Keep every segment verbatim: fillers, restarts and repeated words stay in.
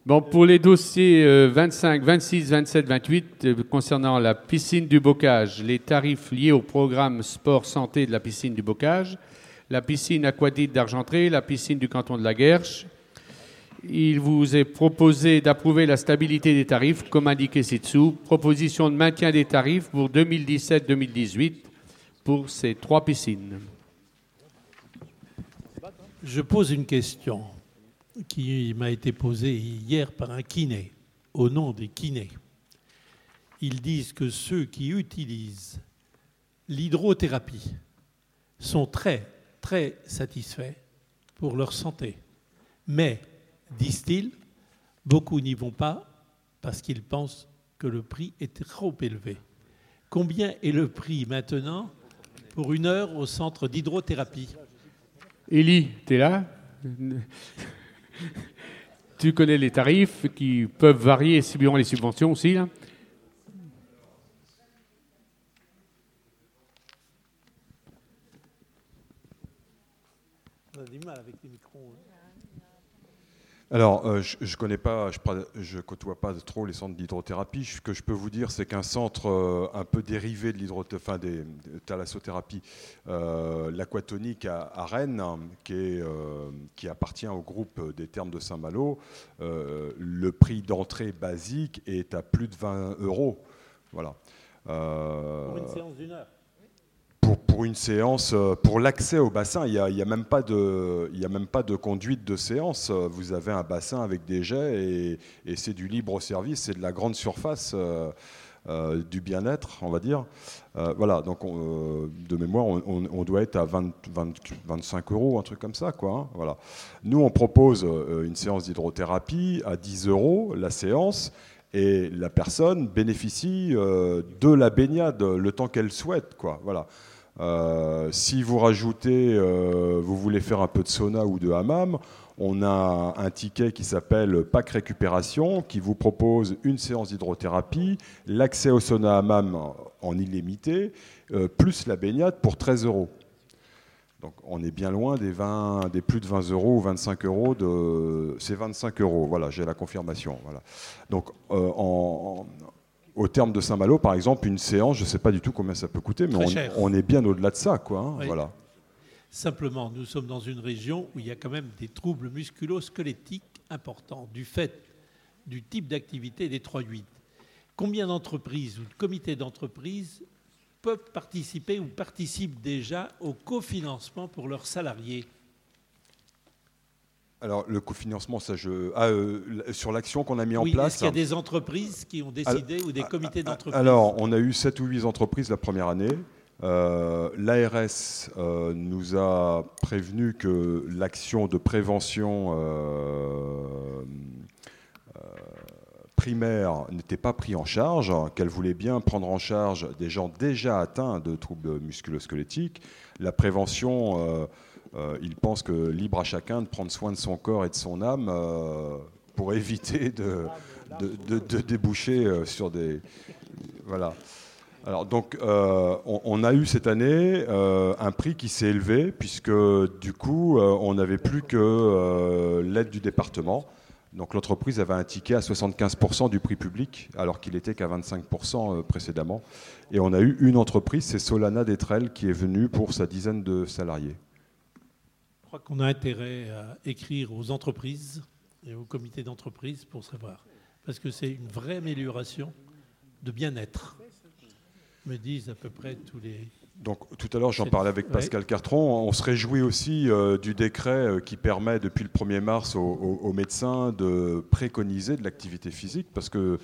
Bon, pour les dossiers euh, vingt-cinq, vingt-six, vingt-sept, vingt-huit, euh, concernant la piscine du Bocage, les tarifs liés au programme sport santé de la piscine du Bocage, la piscine aquadite d'Argentré, la piscine du canton de la Guerche, il vous est proposé d'approuver la stabilité des tarifs, comme indiqué ci-dessous. Proposition de maintien des tarifs pour deux mille dix-sept deux mille dix-huit pour ces trois piscines. Je pose une question qui m'a été posée hier par un kiné, au nom des kinés. Ils disent que ceux qui utilisent l'hydrothérapie sont très, très satisfaits pour leur santé. Mais, disent-ils, beaucoup n'y vont pas parce qu'ils pensent que le prix est trop élevé. Combien est le prix maintenant pour une heure au centre d'hydrothérapie? Élie, tu es là? Tu connais les tarifs qui peuvent varier suivant les subventions aussi, là? On a du mal avec les micros. Alors, euh, je ne connais pas, je ne côtoie pas trop les centres d'hydrothérapie. Ce que je peux vous dire, c'est qu'un centre euh, un peu dérivé de l'hydrothérapie, enfin des de thalassothérapie, euh, l'aquatonique à, à Rennes, hein, qui, est, euh, qui appartient au groupe des Thermes de Saint-Malo, euh, le prix d'entrée basique est à plus de vingt euros. Voilà. Euh, pour une séance d'une heure. Pour, pour une séance, pour l'accès au bassin, il n'y a, il y a même pas de, il y a même pas de conduite de séance. Vous avez un bassin avec des jets et, et c'est du libre service, c'est de la grande surface, euh, euh, du bien-être, on va dire. Euh, voilà, donc on, de mémoire, on, on doit être à vingt, vingt, vingt-cinq euros, un truc comme ça, quoi. Hein, voilà. Nous, on propose une séance d'hydrothérapie à dix euros la séance. Et la personne bénéficie euh, de la baignade le temps qu'elle souhaite, quoi. Voilà. Euh, si vous rajoutez, euh, vous voulez faire un peu de sauna ou de hammam, on a un ticket qui s'appelle Pack Récupération qui vous propose une séance d'hydrothérapie, l'accès au sauna hammam en illimité, euh, plus la baignade pour treize euros. Donc on est bien loin des, vingt, des plus de vingt euros ou vingt-cinq euros. De, c'est vingt-cinq euros, voilà, j'ai la confirmation. Voilà. Donc euh, en, en, au terme de Saint-Malo, par exemple, une séance, je ne sais pas du tout combien ça peut coûter, mais on, on est bien au-delà de ça, quoi. Hein, oui. Voilà. Simplement, nous sommes dans une région où il y a quand même des troubles musculo-squelettiques importants du fait du type d'activité des trois huit. Combien d'entreprises ou de comités d'entreprise peuvent participer ou participent déjà au cofinancement pour leurs salariés? Alors, le cofinancement, ça, je... Ah, euh, sur l'action qu'on a mis en oui, place... Est-ce qu'il y a des entreprises qui ont décidé alors, ou des comités d'entreprise? Alors, on a eu sept ou huit entreprises la première année. Euh, L'A R S euh, nous a prévenu que l'action de prévention euh, euh, primaire n'était pas prise en charge, qu'elle voulait bien prendre en charge des gens déjà atteints de troubles musculo-squelettiques. La prévention, euh, euh, il pense que libre à chacun de prendre soin de son corps et de son âme euh, pour éviter de, de, de, de déboucher euh, sur des... Voilà. Alors donc, euh, on, on a eu cette année euh, un prix qui s'est élevé puisque du coup, euh, on n'avait plus que euh, l'aide du département. Donc l'entreprise avait un ticket à soixante-quinze pour cent du prix public alors qu'il était qu'à vingt-cinq pour cent précédemment. Et on a eu une entreprise, c'est Solana d'Etrel, qui est venue pour sa dizaine de salariés. Je crois qu'on a intérêt à écrire aux entreprises et aux comités d'entreprise pour savoir. Parce que c'est une vraie amélioration de bien-être. Me disent à peu près tous les... Donc tout à l'heure, j'en parlais avec Pascal ouais. Cartron. On se réjouit aussi euh, du décret euh, qui permet depuis le premier mars aux, aux, aux médecins de préconiser de l'activité physique parce que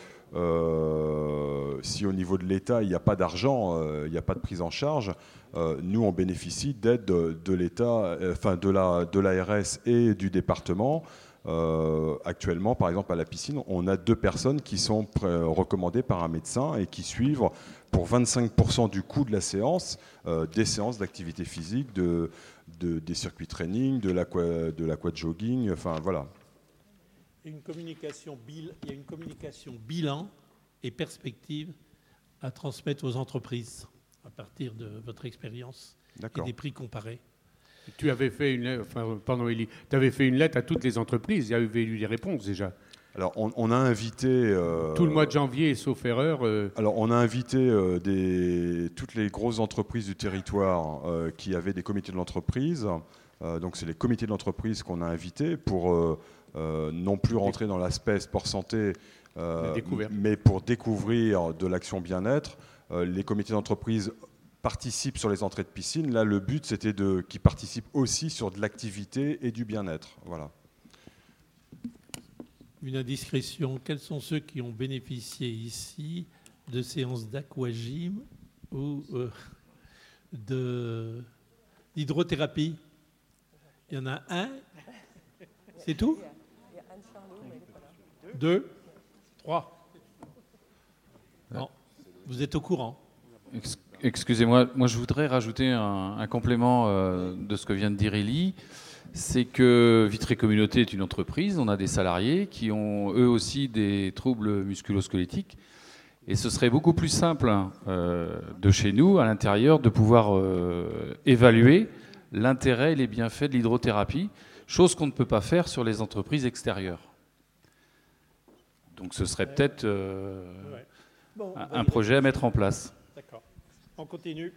euh, si au niveau de l'État, il n'y a pas d'argent, euh, il n'y a pas de prise en charge, euh, nous, on bénéficie d'aide de, de l'État, enfin de la, de l'A R S et du département. Euh, actuellement, par exemple, à la piscine, on a deux personnes qui sont pré- recommandées par un médecin et qui suivent pour vingt-cinq pour cent du coût de la séance, euh, des séances d'activité physique, de, de, des circuits training, de l'aqua, de l'aquajogging, enfin voilà. Une communication bil, il y a une communication bilan et perspective à transmettre aux entreprises à partir de votre expérience et des prix comparés. Tu avais fait une, enfin, pardon, Élie, tu avais fait une lettre à toutes les entreprises. Il y avait eu des réponses déjà. Alors, on, on a invité... Euh, Tout le mois de janvier, sauf erreur. Euh... Alors, on a invité euh, des, toutes les grosses entreprises du territoire euh, qui avaient des comités de l'entreprise. Euh, donc, c'est les comités de l'entreprise qu'on a invités pour euh, euh, non plus rentrer dans l'aspect sport-santé, euh, mais pour découvrir de l'action bien-être. Euh, les comités d'entreprise participent sur les entrées de piscine. Là, le but, c'était de, qu'ils participent aussi sur de l'activité et du bien-être. Voilà. Une indiscrétion, quels sont ceux qui ont bénéficié ici de séances d'aquagym ou euh, de, d'hydrothérapie? Il y en a un? C'est tout? Deux? Trois? Non. Vous êtes au courant? Excusez-moi, moi je voudrais rajouter un, un complément euh, de ce que vient de dire Élie. C'est que Vitré Communauté est une entreprise, on a des salariés qui ont eux aussi des troubles musculo-squelettiques. Et ce serait beaucoup plus simple euh, de chez nous, à l'intérieur, de pouvoir euh, évaluer l'intérêt et les bienfaits de l'hydrothérapie, chose qu'on ne peut pas faire sur les entreprises extérieures. Donc ce serait peut-être euh, un, un projet à mettre en place. D'accord. On continue.